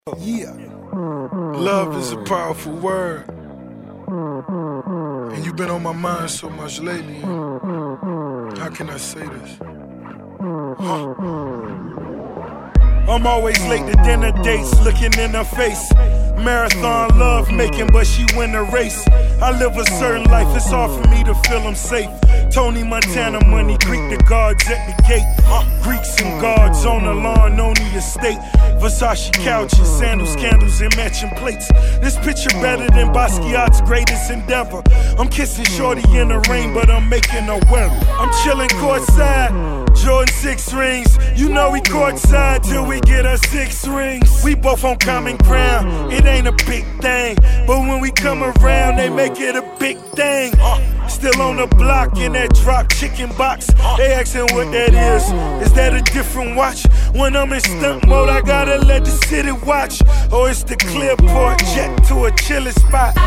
Yeah. Love is a powerful word. And you've been on my mind so much lately. How can I say this? I'm always late to dinner dates, looking in her face. Marathon love making, but she win the race. I live a certain life, it's hard for me to feel I'm safe. Tony Montana money, Greek the guards at the gate. Greeks and guards on the lawn, on the estate. Versace couches, sandals, candles, and matching plates. This picture better than Basquiat's greatest endeavor. I'm kissing shorty in the rain, but I'm making her wear it. I'm chilling courtside, Jordan 6 rings. You know we courtside till we get our 6 rings. We both on common ground, it ain't a big thing. But when we come around, they make it a big thing. Still on the block in that drop chicken box. They asking what that is. Is that a different watch? When I'm in stunt mode, I gotta let the city watch. Or it's the Clearport jet to a chillin' spot.